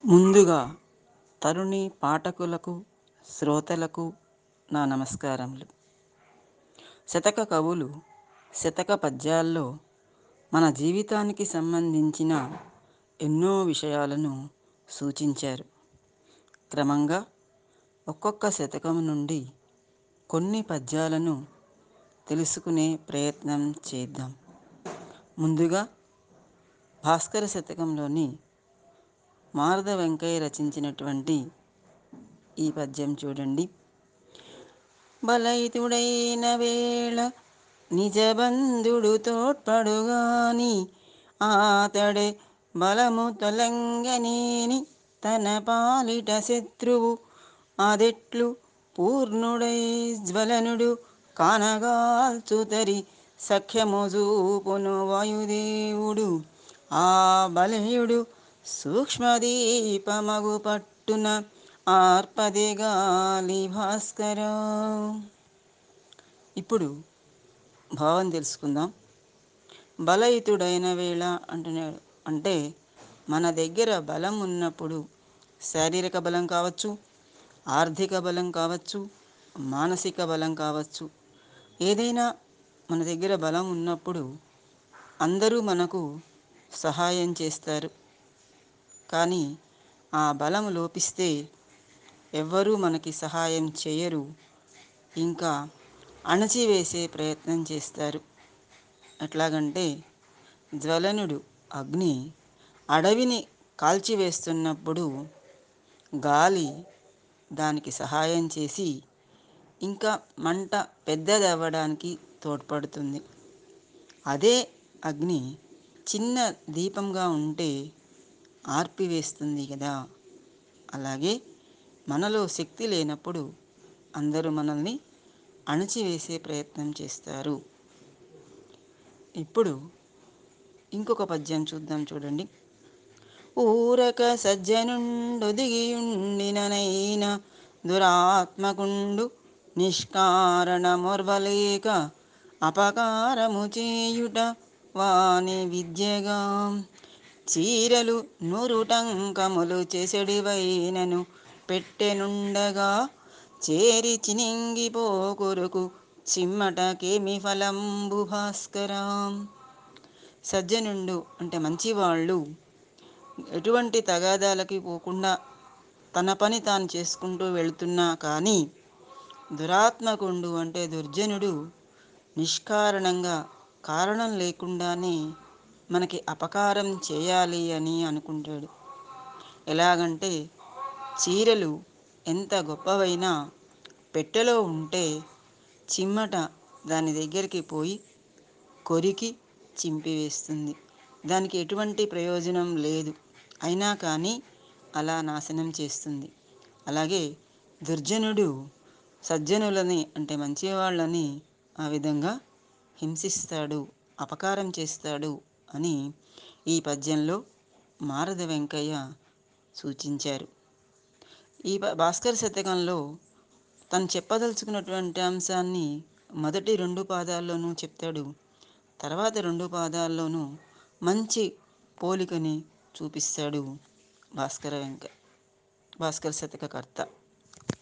ముందుగా తరుణి పాఠకులకు, శ్రోతలకు నా నమస్కారములు. శతక కవులు శతక పద్యాల్లో మన జీవితానికి సంబంధించిన ఎన్నో విషయాలను సూచించారు. క్రమంగా ఒక్కొక్క శతకం నుండి కొన్ని పద్యాలను తెలుసుకునే ప్రయత్నం చేద్దాం. ముందుగా భాస్కర శతకంలోని మారద వెంకయ్య రచించినటువంటి ఈ పద్యం చూడండి. బలైతుడైన వేళ నిజబంధుడు తోడ్పడుగాని ఆతడే బలము తొలంగనేని తన పాలిట శత్రువు అదెట్లు పూర్ణుడై జ్వలనుడు కానగాల్చుతరి సఖ్యము చూపును వాయుదేవుడు ఆ బలయుడు సూక్ష్మదీపమగు పట్టున ఆర్పదిగాలి భాస్కర. ఇప్పుడు భావం తెలుసుకుందాం. బలయుతుడైన వేళ అంటున్నాడు అంటే మన దగ్గర బలం ఉన్నప్పుడు, శారీరక బలం కావచ్చు, ఆర్థిక బలం కావచ్చు, మానసిక బలం కావచ్చు, ఏదైనా మన దగ్గర బలం ఉన్నప్పుడు అందరూ మనకు సహాయం చేస్తారు. కానీ ఆ బలం లోపిస్తే ఎవ్వరూ మనకి సహాయం చేయరు, ఇంకా అణచివేసే ప్రయత్నం చేస్తారు. ఎట్లాగంటే జ్వలనుడు అగ్ని అడవిని కాల్చివేస్తున్నప్పుడు గాలి దానికి సహాయం చేసి ఇంకా మంట పెద్దదవ్వడానికి తోడ్పడుతుంది. అదే అగ్ని చిన్న దీపంగా ఉంటే ఆర్పివేస్తుంది కదా. అలాగే మనలో శక్తి లేనప్పుడు అందరూ మనల్ని అణచివేసే ప్రయత్నం చేస్తారు. ఇప్పుడు ఇంకొక పద్యం చూద్దాం చూడండి. ఊరక సజ్జనుండు దిగియుండిననైన దురాత్మకుండు నిష్కారణమొర్వలేక అపకారము చేయుట వాని విద్యగా చీరలు నూరుటంకములు చేసెడివైనను పెట్టెనుండగా చేరి చినింగిపోకొరుకు చిమ్మటకేమి ఫలంబు భాస్కరా. సజ్జనుండు అంటే మంచివాళ్ళు ఎటువంటి తగాదాలకి పోకుండా తన పని తాను చేసుకుంటూ వెళుతున్నా కానీ దురాత్మకుండు అంటే దుర్జనుడు నిష్కారణంగా కారణం లేకుండానే మనకి అపకారం చేయాలి అని అనుకుంటాడు. ఎలాగంటే చీరలు ఎంత గొప్పవైనా పెట్టెలో ఉంటే చిమ్మట దాని దగ్గరికి పోయి కొరికి చింపివేస్తుంది. దానికి ఎటువంటి ప్రయోజనం లేదు, అయినా కానీ అలా నాశనం చేస్తుంది. అలాగే దుర్జనుడు సజ్జనులని అంటే మంచివాళ్ళని ఆ విధంగా హింసిస్తాడు, అపకారం చేస్తాడు అని ఈ పద్యంలో మారద వెంకయ్య సూచించారు. ఈ భాస్కర శతకంలో తను చెప్పదలుచుకున్నటువంటి అంశాన్ని మొదటి 2 పాదాల్లోనూ చెప్తాడు. తర్వాత 2 పాదాల్లోనూ మంచి పోలికని చూపిస్తాడు భాస్కర శతకకర్త.